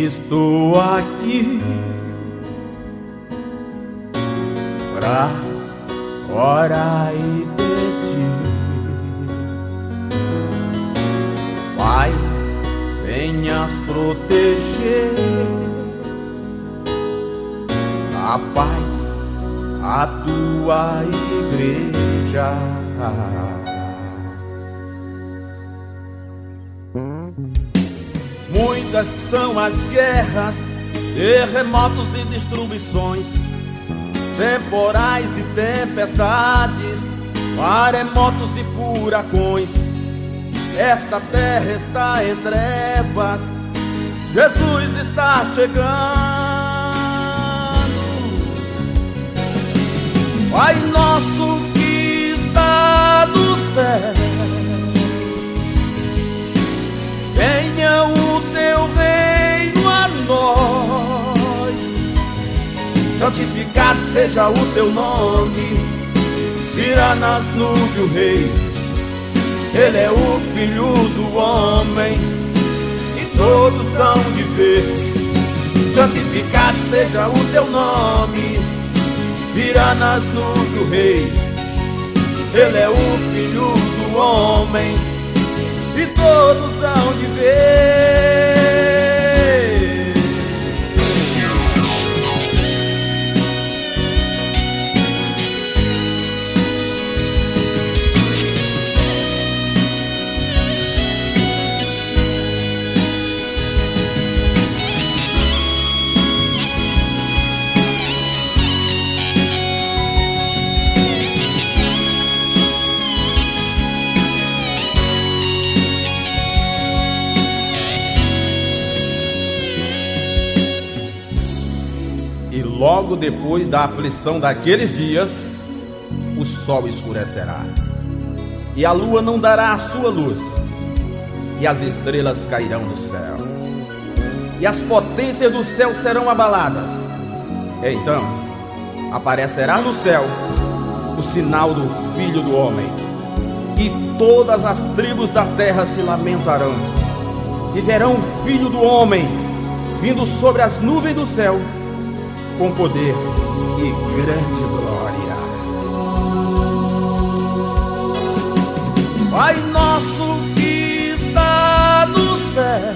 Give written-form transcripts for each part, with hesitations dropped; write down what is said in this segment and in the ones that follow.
Estou aqui pra orar e pedir, Pai, venhas proteger a paz, a tua igreja. Muitas são as guerras, terremotos e destruições, temporais e tempestades, maremotos e furacões. Esta terra está em trevas, Jesus está chegando. Pai nosso que está no céu, venha o teu reino a nós, santificado seja o teu nome, virá nas nuvens o rei, ele é o filho do homem, e todos são de ver. Santificado seja o teu nome, virá nas nuvens o rei, ele é o filho do homem, e todos hão de ver. E logo depois da aflição daqueles dias, o sol escurecerá, e a lua não dará a sua luz, e as estrelas cairão do céu, e as potências do céu serão abaladas. Então aparecerá no céu o sinal do Filho do Homem, e todas as tribos da terra se lamentarão, e verão o Filho do Homem vindo sobre as nuvens do céu, com poder e grande glória. Pai nosso que está no céu,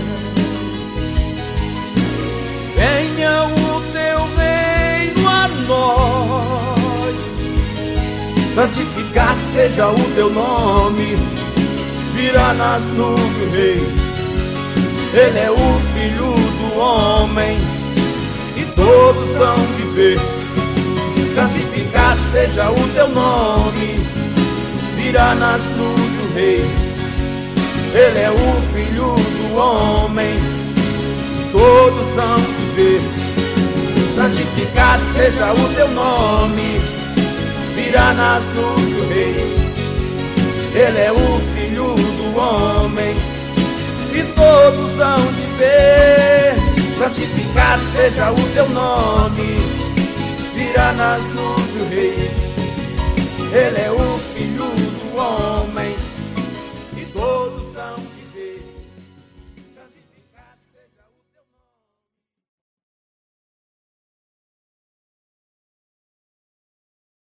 venha o teu reino a nós, santificado seja o teu nome, virá nas nuvens o rei, ele é o filho do homem, e todos hão de ver. Santificado seja o teu nome, virá nas nuvens o rei, ele é o filho do homem, e todos hão de ver. Santificado seja o teu nome, virá nas nuvens o rei, ele é o filho do homem, e todos hão de ver. Santificado seja o teu nome, virá nas nuvens o rei, ele é o filho